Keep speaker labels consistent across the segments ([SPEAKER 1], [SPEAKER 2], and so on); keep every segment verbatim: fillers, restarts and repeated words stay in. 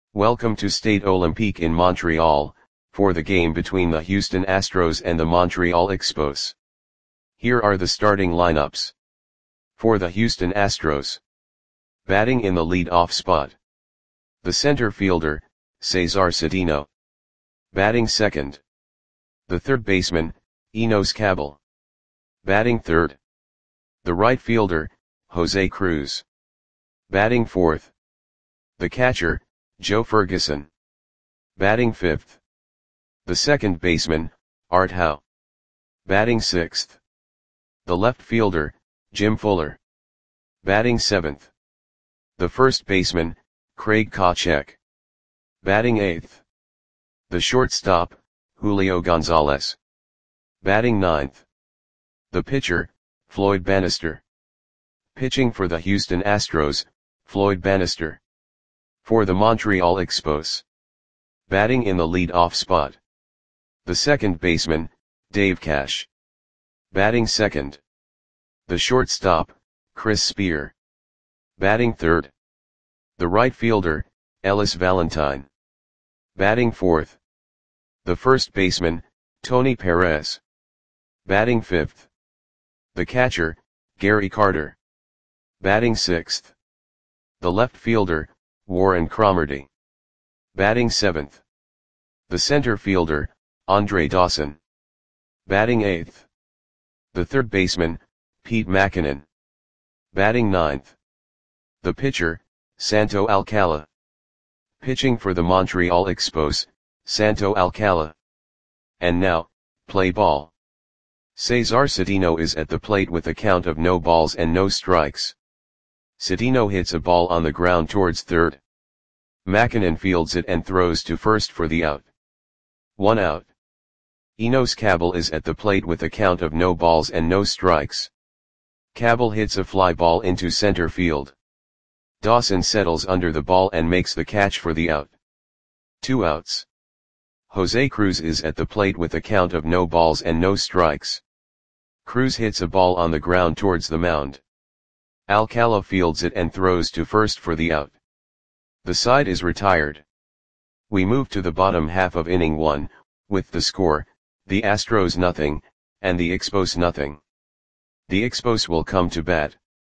[SPEAKER 1] Welcome to Stade Olympique in Montreal, for the game between the Houston Astros and the Montreal Expos. Here are the starting lineups. For the Houston Astros. Batting in the lead-off spot. The center fielder, Cesar Cedeno. Batting second. The third baseman, Enos Cabell. Batting third. The right fielder, Jose Cruz. Batting fourth. The catcher, Joe Ferguson. Batting fifth. The second baseman, Art Howe. Batting sixth. The left fielder, Jim Fuller. Batting seventh. The first baseman, Craig Kotchek. Batting eighth. The shortstop, Julio Gonzalez. Batting ninth. The pitcher, Floyd Bannister. Pitching for the Houston Astros, Floyd Bannister. For the Montreal Expos. Batting in the lead-off spot. The second baseman, Dave Cash. Batting second. The shortstop, Chris Spear. Batting third. The right fielder, Ellis Valentine. Batting fourth. The first baseman, Tony Perez. Batting fifth. The catcher, Gary Carter. Batting sixth. The left fielder, Warren Cromartie. Batting seventh. The center fielder, Andre Dawson. Batting eighth. The third baseman, Pete Mackinnon. Batting ninth. The pitcher, Santo Alcala. Pitching for the Montreal Expos, Santo Alcala. And now, play ball. Cesar Cedeno is at the plate with a count of no balls and no strikes. Cedeno hits a ball on the ground towards third. Mackinnon fields it and throws to first for the out. One out. Enos Cabell is at the plate with a count of no balls and no strikes. Cabell hits a fly ball into center field. Dawson settles under the ball and makes the catch for the out. Two outs. Jose Cruz is at the plate with a count of no balls and no strikes. Cruz hits a ball on the ground towards the mound. Alcala fields it and throws to first for the out. The side is retired. We move to the bottom half of inning one, with the score, the Astros nothing, and the Expos nothing. The Expos will come to bat.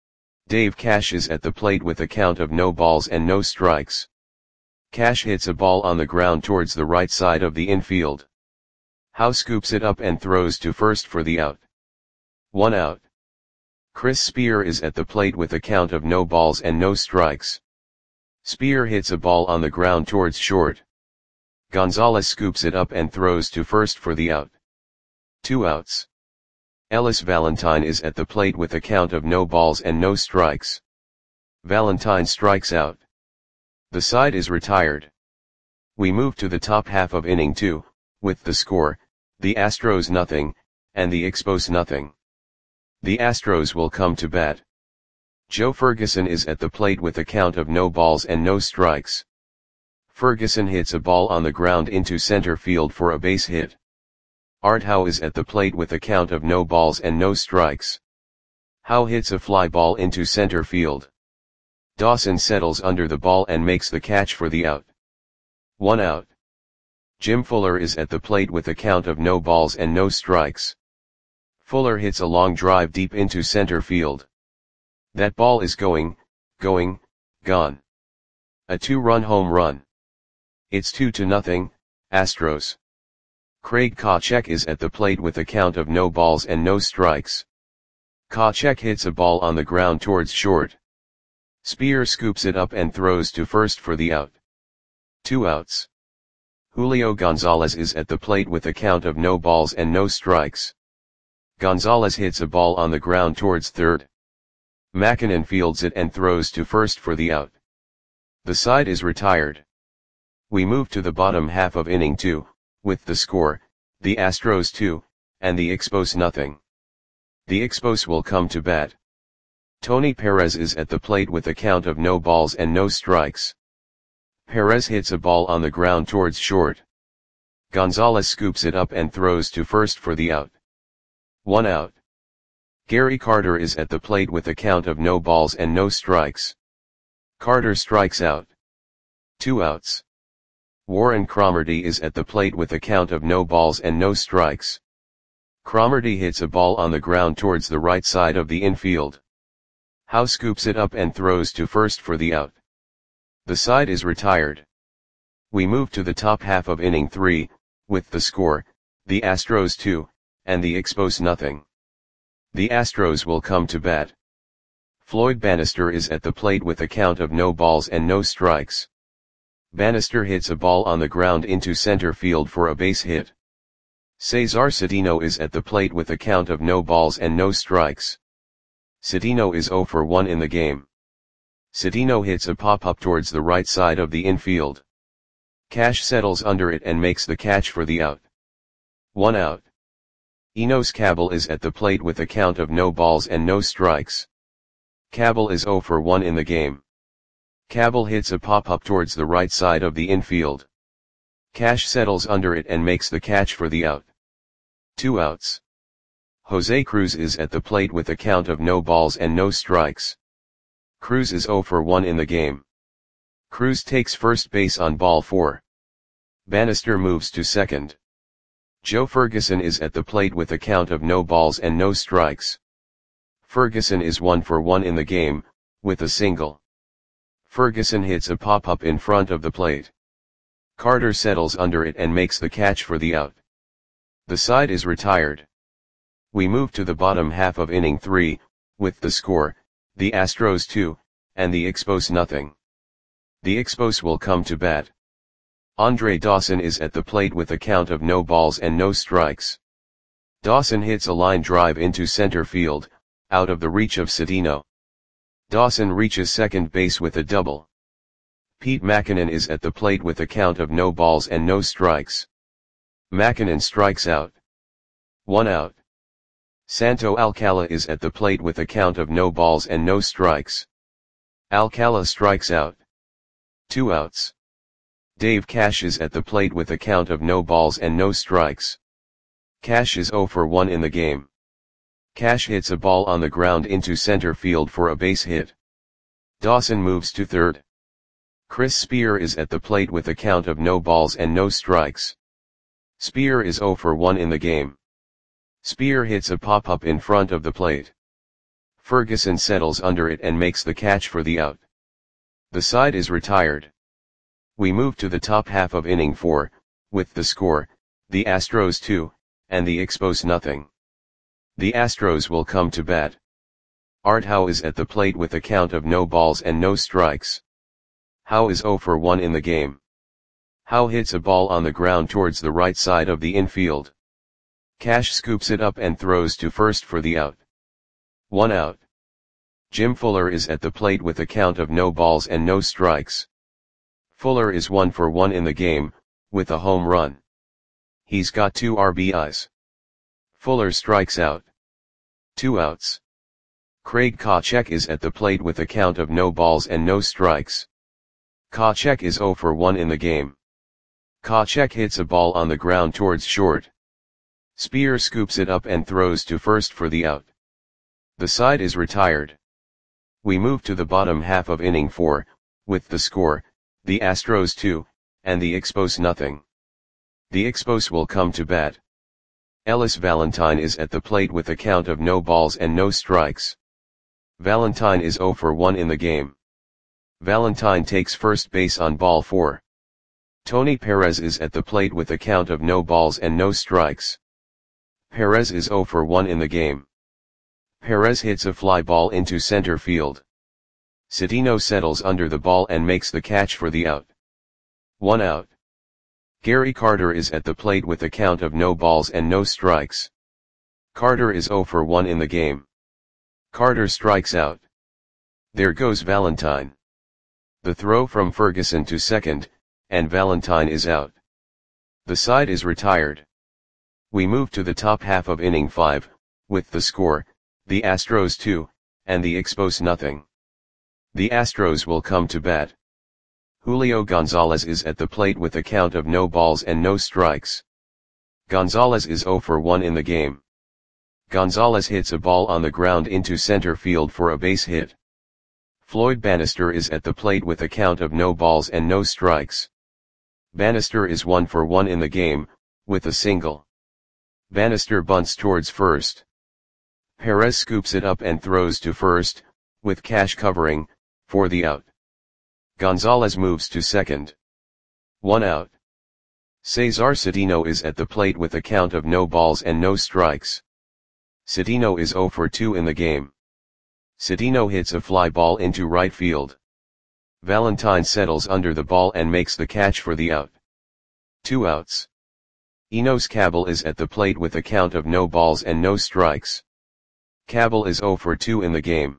[SPEAKER 1] Dave Cash is at the plate with a count of no balls and no strikes. Cash hits a ball on the ground towards the right side of the infield. Howe scoops it up and throws to first for the out. One out. Chris Spear is at the plate with a count of no balls and no strikes. Spear hits a ball on the ground towards short. Gonzalez scoops it up and throws to first for the out. Two outs. Ellis Valentine is at the plate with a count of no balls and no strikes. Valentine strikes out. The side is retired. We move to the top half of inning two, with the score, the Astros nothing, and the Expos nothing. The Astros will come to bat. Joe Ferguson is at the plate with a count of no balls and no strikes. Ferguson hits a ball on the ground into center field for a base hit. Art Howe is at the plate with a count of no balls and no strikes. Howe hits a fly ball into center field. Dawson settles under the ball and makes the catch for the out. One out. Jim Fuller is at the plate with a count of no balls and no strikes. Fuller hits a long drive deep into center field. That ball is going, going, gone. A two-run home run. It's two to nothing, Astros. Craig Kotchek is at the plate with a count of no balls and no strikes. Kotchek hits a ball on the ground towards short. Spear scoops it up and throws to first for the out. Two outs. Julio Gonzalez is at the plate with a count of no balls and no strikes. Gonzalez hits a ball on the ground towards third. Mackinnon fields it and throws to first for the out. The side is retired. We move to the bottom half of inning two, with the score, the Astros two, and the Expos nothing. The Expos will come to bat. Tony Perez is at the plate with a count of no balls and no strikes. Perez hits a ball on the ground towards short. Gonzalez scoops it up and throws to first for the out. One out. Gary Carter is at the plate with a count of no balls and no strikes. Carter strikes out. Two outs. Warren Cromartie is at the plate with a count of no balls and no strikes. Cromartie hits a ball on the ground towards the right side of the infield. Howe scoops it up and throws to first for the out. The side is retired. We move to the top half of inning three, with the score, the Astros two, and the Expos nothing. The Astros will come to bat. Floyd Bannister is at the plate with a count of no balls and no strikes. Bannister hits a ball on the ground into center field for a base hit. Cesar Cedeno is at the plate with a count of no balls and no strikes. Cedeno is oh for one in the game. Cedeno hits a pop-up towards the right side of the infield. Cash settles under it and makes the catch for the out. One out. Enos Cabell is at the plate with a count of no balls and no strikes. Cabell is oh for one in the game. Cabell hits a pop-up towards the right side of the infield. Cash settles under it and makes the catch for the out. Two outs. Jose Cruz is at the plate with a count of no balls and no strikes. Cruz is oh for one in the game. Cruz takes first base on ball four. Bannister moves to second. Joe Ferguson is at the plate with a count of no balls and no strikes. Ferguson is one for one in the game, with a single. Ferguson hits a pop-up in front of the plate. Carter settles under it and makes the catch for the out. The side is retired. We move to the bottom half of inning three, with the score, the Astros two, and the Expos nothing. The Expos will come to bat. Andre Dawson is at the plate with a count of no balls and no strikes. Dawson hits a line drive into center field, out of the reach of Cedeno. Dawson reaches second base with a double. Pete Mackinnon is at the plate with a count of no balls and no strikes. Mackinnon strikes out. One out. Santo Alcala is at the plate with a count of no balls and no strikes. Alcala strikes out. Two outs. Dave Cash is at the plate with a count of no balls and no strikes. Cash is oh for one in the game. Cash hits a ball on the ground into center field for a base hit. Dawson moves to third. Chris Spear is at the plate with a count of no balls and no strikes. Spear is oh for one in the game. Spear hits a pop-up in front of the plate. Ferguson settles under it and makes the catch for the out. The side is retired. We move to the top half of inning four, with the score, the Astros two, and the Expos nothing. The Astros will come to bat. Art Howe is at the plate with a count of no balls and no strikes. Howe is oh for one in the game. Howe hits a ball on the ground towards the right side of the infield. Cash scoops it up and throws to first for the out. One out. Jim Fuller is at the plate with a count of no balls and no strikes. Fuller is one for one in the game, with a home run. He's got two R B Is. Fuller strikes out. Two outs. Craig Kocek is at the plate with a count of no balls and no strikes. Kocek is oh for one in the game. Kocek hits a ball on the ground towards short. Spear scoops it up and throws to first for the out. The side is retired. We move to the bottom half of inning four, with the score, the Astros two, and the Expos nothing. The Expos will come to bat. Ellis Valentine is at the plate with a count of no balls and no strikes. Valentine is oh for one in the game. Valentine takes first base on ball four. Tony Perez is at the plate with a count of no balls and no strikes. Perez is oh for one in the game. Perez hits a fly ball into center field. Cedeno settles under the ball and makes the catch for the out. One out. Gary Carter is at the plate with a count of no balls and no strikes. Carter is oh for one in the game. Carter strikes out. There goes Valentine. The throw from Ferguson to second, and Valentine is out. The side is retired. We move to the top half of inning five, with the score, the Astros two, and the Expos nothing. The Astros will come to bat. Julio Gonzalez is at the plate with a count of no balls and no strikes. Gonzalez is oh for one in the game. Gonzalez hits a ball on the ground into center field for a base hit. Floyd Bannister is at the plate with a count of no balls and no strikes. Bannister is one for one in the game, with a single. Bannister bunts towards first. Perez scoops it up and throws to first, with Cash covering, for the out. Gonzalez moves to second. One out. Cesar Cedeno is at the plate with a count of no balls and no strikes. Cedeno is zero for two in the game. Cedeno hits a fly ball into right field. Valentine settles under the ball and makes the catch for the out. Two outs. Enos Cabell is at the plate with a count of no balls and no strikes. Cabell is zero for two in the game.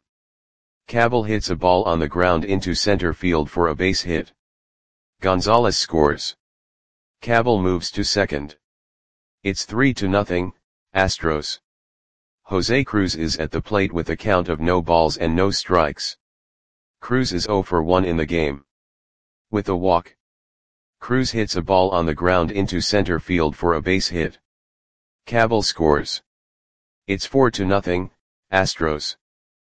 [SPEAKER 1] Cabell hits a ball on the ground into center field for a base hit. Gonzalez scores. Cabell moves to second. It's three to nothing, Astros. Jose Cruz is at the plate with a count of no balls and no strikes. Cruz is zero for one in the game. With a walk. Cruz hits a ball on the ground into center field for a base hit. Cabell scores. It's four to nothing, Astros.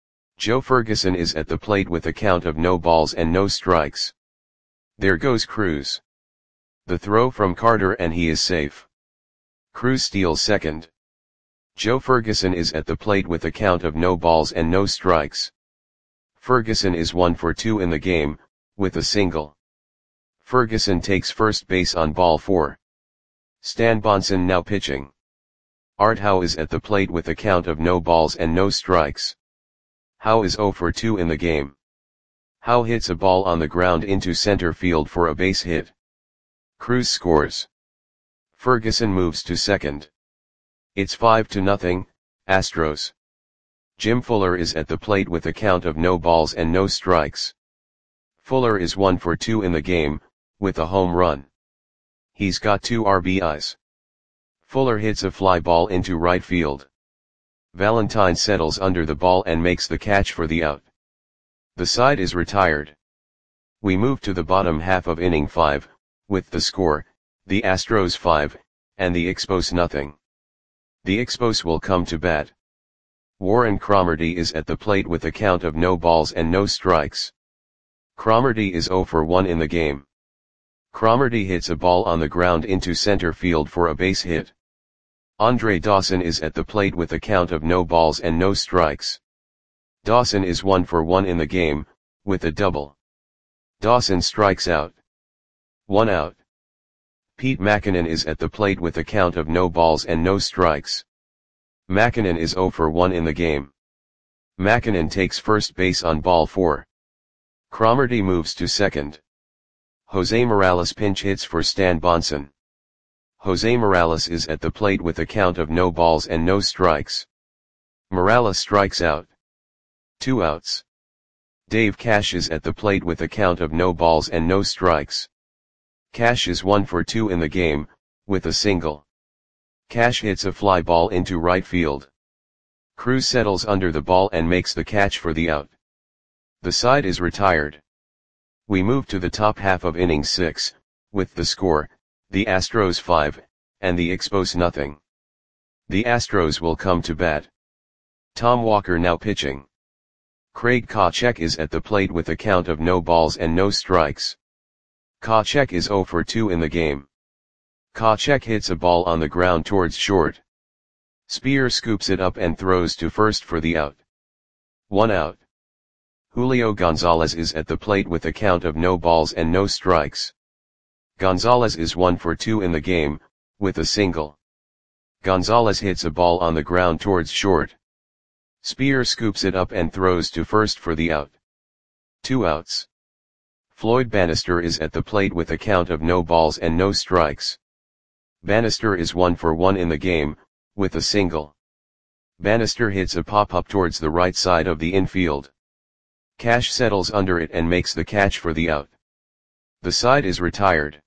[SPEAKER 1] Joe Ferguson is at the plate with a count of no balls and no strikes. There goes Cruz. The throw from Carter and he is safe. Cruz steals second. Joe Ferguson is at the plate with a count of no balls and no strikes. Ferguson is one for two in the game, with a single. Ferguson takes first base on ball four. Stan Bonson now pitching. Art Howe is at the plate with a count of no balls and no strikes. Howe is zero for two in the game. Howe hits a ball on the ground into center field for a base hit. Cruz scores. Ferguson moves to second. It's five to nothing, Astros. Jim Fuller is at the plate with a count of no balls and no strikes. Fuller is one for two in the game, with a home run. He's got two R B Is. Fuller hits a fly ball into right field. Valentine settles under the ball and makes the catch for the out. The side is retired. We move to the bottom half of inning five, with the score, the Astros five, and the Expos nothing. The Expos will come to bat. Warren Cromartie is at the plate with a count of no balls and no strikes. Cromartie is zero for one in the game. Cromartie hits a ball on the ground into center field for a base hit. Andre Dawson is at the plate with a count of no balls and no strikes. Dawson is one for one in the game, with a double. Dawson strikes out. One out. Pete Mackinnon is at the plate with a count of no balls and no strikes. Mackinnon is zero for one in the game. Mackinnon takes first base on ball four. Cromartie moves to second. Jose Morales pinch hits for Stan Bonson. Jose Morales is at the plate with a count of no balls and no strikes. Morales strikes out. Two outs. Dave Cash is at the plate with a count of no balls and no strikes. Cash is one for two in the game, with a single. Cash hits a fly ball into right field. Cruz settles under the ball and makes the catch for the out. The side is retired. We move to the top half of inning six, with the score, the Astros five, and the Expos nothing. The Astros will come to bat. Tom Walker now pitching. Craig Kocek is at the plate with a count of no balls and no strikes. Kocek is zero for two in the game. Kocek hits a ball on the ground towards short. Spear scoops it up and throws to first for the out. One out. Julio Gonzalez is at the plate with a count of no balls and no strikes. Gonzalez is one for two in the game, with a single. Gonzalez hits a ball on the ground towards short. Spear scoops it up and throws to first for the out. Two outs. Floyd Bannister is at the plate with a count of no balls and no strikes. Bannister is one for one in the game, with a single. Bannister hits a pop-up towards the right side of the infield. Cash settles under it and makes the catch for the out. The side is retired.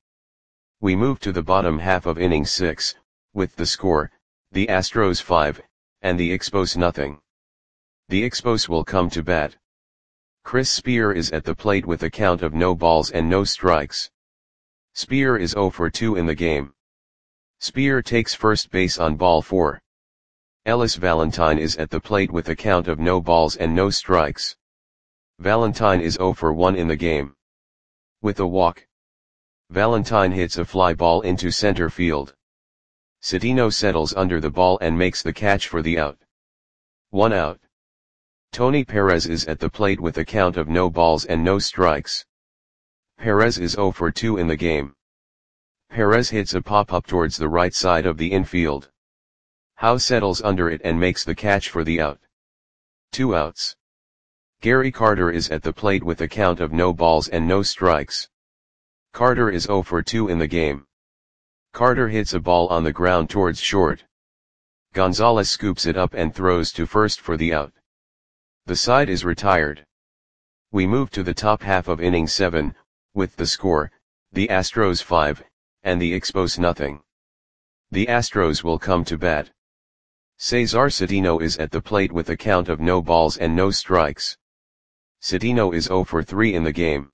[SPEAKER 1] We move to the bottom half of inning six, with the score, the Astros five, and the Expos nothing. The Expos will come to bat. Chris Spear is at the plate with a count of no balls and no strikes. Spear is zero for two in the game. Spear takes first base on ball four. Ellis Valentine is at the plate with a count of no balls and no strikes. Valentine is zero for one in the game. With a walk, Valentine hits a fly ball into center field. Cedeno settles under the ball and makes the catch for the out. One out. Tony Perez is at the plate with a count of no balls and no strikes. Perez is zero for two in the game. Perez hits a pop-up towards the right side of the infield. Howe settles under it and makes the catch for the out. Two outs. Gary Carter is at the plate with a count of no balls and no strikes. Carter is zero for two in the game. Carter hits a ball on the ground towards short. Gonzalez scoops it up and throws to first for the out. The side is retired. We move to the top half of inning seven, with the score, the Astros five, and the Expos nothing. The Astros will come to bat. Cesar Cedeno is at the plate with a count of no balls and no strikes. Cedeno is zero for three in the game.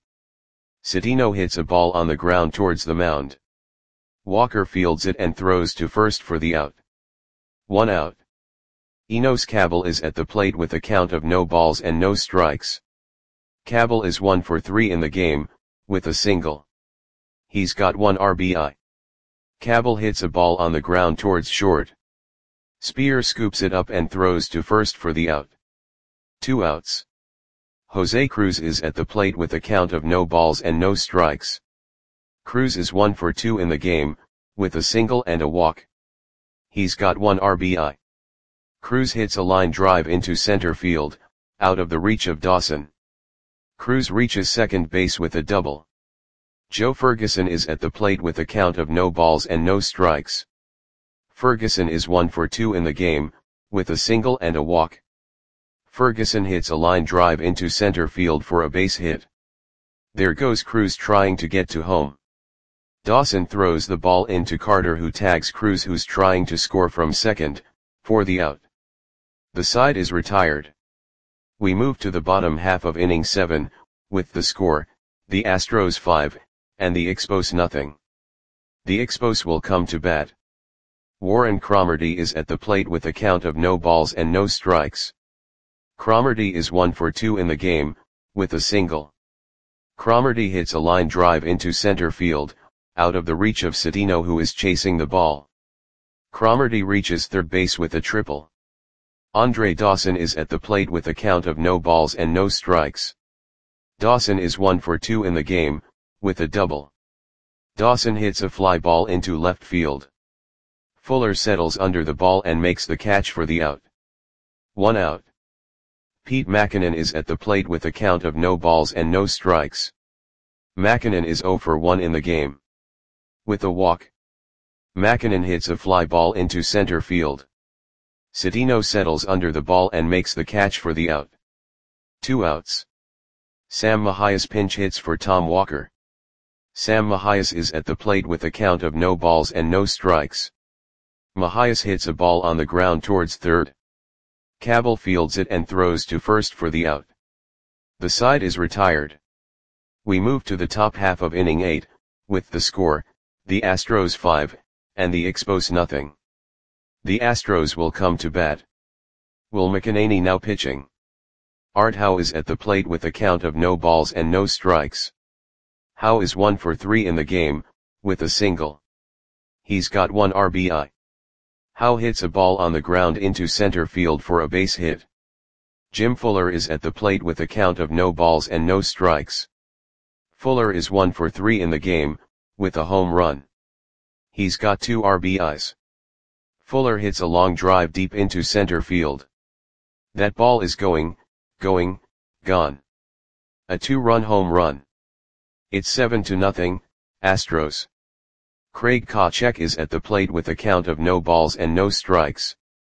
[SPEAKER 1] Cedeno hits a ball on the ground towards the mound. Walker fields it and throws to first for the out. One out. Enos Cabell is at the plate with a count of no balls and no strikes. Cabell is one for three in the game, with a single. He's got one R B I. Cabell hits a ball on the ground towards short. Spear scoops it up and throws to first for the out. Two outs. Jose Cruz is at the plate with a count of no balls and no strikes. Cruz is one for two in the game, with a single and a walk. He's got one R B I. Cruz hits a line drive into center field, out of the reach of Dawson. Cruz reaches second base with a double. Joe Ferguson is at the plate with a count of no balls and no strikes. Ferguson is one for two in the game, with a single and a walk. Ferguson hits a line drive into center field for a base hit. There goes Cruz trying to get to home. Dawson throws the ball into Carter, who tags Cruz, who's trying to score from second, for the out. The side is retired. We move to the bottom half of inning seven, with the score, the Astros five, and the Expos nothing. The Expos will come to bat. Warren Cromartie is at the plate with a count of no balls and no strikes. Cromartie is one for two in the game, with a single. Cromartie hits a line drive into center field, out of the reach of Cedeno, who is chasing the ball. Cromartie reaches third base with a triple. Andre Dawson is at the plate with a count of no balls and no strikes. Dawson is one for two in the game, with a double. Dawson hits a fly ball into left field. Fuller settles under the ball and makes the catch for the out. One out. Pete Mackinnon is at the plate with a count of no balls and no strikes. Mackinnon is zero for one in the game. With a walk, Mackinnon hits a fly ball into center field. Cedeno settles under the ball and makes the catch for the out. Two outs. Sam Mahias pinch hits for Tom Walker. Sam Mahias is at the plate with a count of no balls and no strikes. Mahias hits a ball on the ground towards third. Cabell fields it and throws to first for the out. The side is retired. We move to the top half of inning eight, with the score, the Astros five, and the Expos nothing. The Astros will come to bat. Will McEnany now pitching. Art Howe is at the plate with a count of no balls and no strikes. Howe is one for three in the game, with a single. He's got one R B I. Howe hits a ball on the ground into center field for a base hit. Jim Fuller is at the plate with a count of no balls and no strikes. Fuller is one for three in the game, with a home run. He's got two R B Is. Fuller hits a long drive deep into center field. That ball is going, going, gone. A two-run home run. It's seven to nothing, Astros. Craig Kocek is at the plate with a count of no balls and no strikes.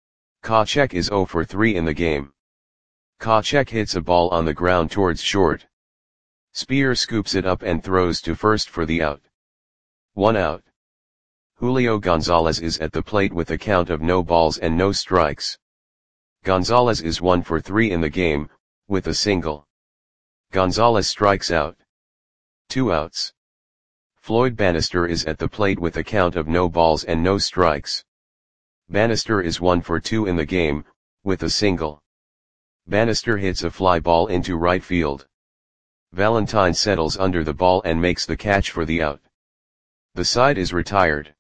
[SPEAKER 1] Kocek is zero for three in the game. Kocek hits a ball on the ground towards short. Spear scoops it up and throws to first for the out. One out. Julio Gonzalez is at the plate with a count of no balls and no strikes. Gonzalez is one for three in the game, with a single. Gonzalez strikes out. Two outs. Floyd Bannister is at the plate with a count of no balls and no strikes. Bannister is one for two in the game, with a single. Bannister hits a fly ball into right field. Valentine settles under the ball and makes the catch for the out. The side is retired.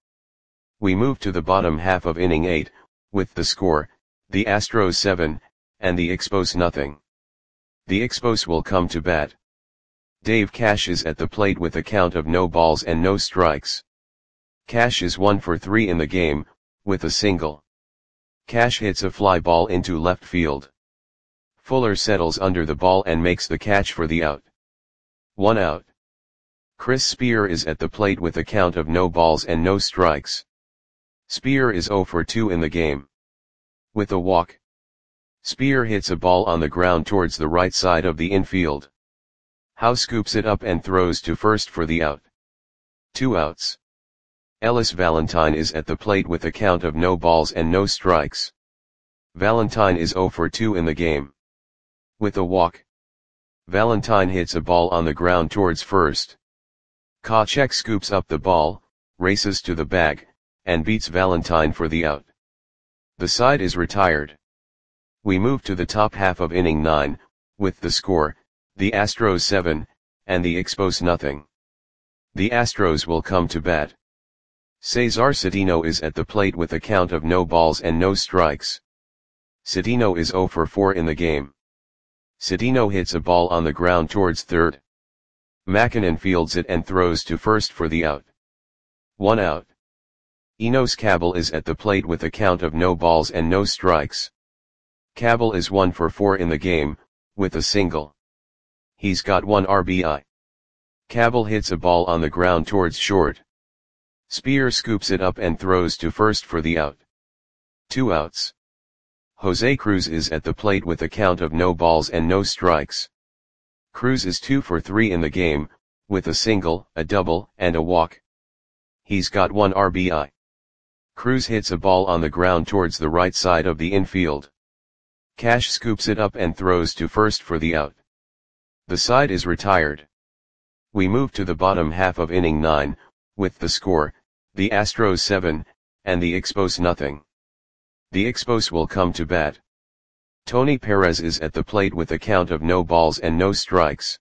[SPEAKER 1] We move to the bottom half of inning eight, with the score, the Astros seven, and the Expos nothing. The Expos will come to bat. Dave Cash is at the plate with a count of no balls and no strikes. Cash is one for three in the game, with a single. Cash hits a fly ball into left field. Fuller settles under the ball and makes the catch for the out. One out. Chris Spear is at the plate with a count of no balls and no strikes. Spear is zero for two in the game. With a walk. Spear hits a ball on the ground towards the right side of the infield. Howe scoops it up and throws to first for the out. Two outs. Ellis Valentine is at the plate with a count of no balls and no strikes. Valentine is zero for two in the game. With a walk. Valentine hits a ball on the ground towards first. Kachek scoops up the ball, races to the bag, and beats Valentine for the out. The side is retired. We move to the top half of inning nine, with the score, the Astros seven, and the Expos nothing. The Astros will come to bat. Cesar Cedeno is at the plate with a count of no balls and no strikes. Cedeno is zero for four in the game. Cedeno hits a ball on the ground towards third. McKinnon fields it and throws to first for the out. One out. Enos Cabell is at the plate with a count of no balls and no strikes. Cabell is one for four in the game, with a single. He's got one R B I. Cabell hits a ball on the ground towards short. Spear scoops it up and throws to first for the out. Two outs. Jose Cruz is at the plate with a count of no balls and no strikes. Cruz is two for three in the game, with a single, a double, and a walk. He's got one R B I. Cruz hits a ball on the ground towards the right side of the infield. Cash scoops it up and throws to first for the out. The side is retired. We move to the bottom half of inning nine, with the score, the Astros seven, and the Expos nothing. The Expos will come to bat. Tony Perez is at the plate with a count of no balls and no strikes.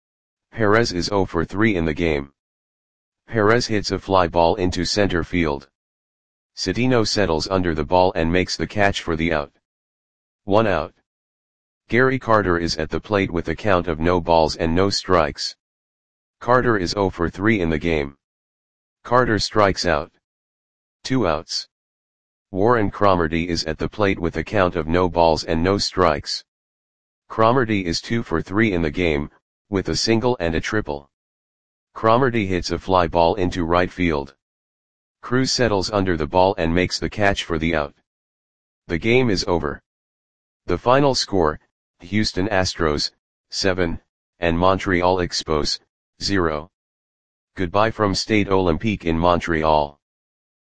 [SPEAKER 1] Perez is zero for three in the game. Perez hits a fly ball into center field. Cedeno settles under the ball and makes the catch for the out. One out. Gary Carter is at the plate with a count of no balls and no strikes. Carter is zero for three in the game. Carter strikes out. Two outs. Warren Cromartie is at the plate with a count of no balls and no strikes. Cromartie is two for three in the game, with a single and a triple. Cromartie hits a fly ball into right field. Cruz settles under the ball and makes the catch for the out. The game is over. The final score, Houston Astros, seven, and Montreal Expos, zero. Goodbye from Stade Olympique in Montreal.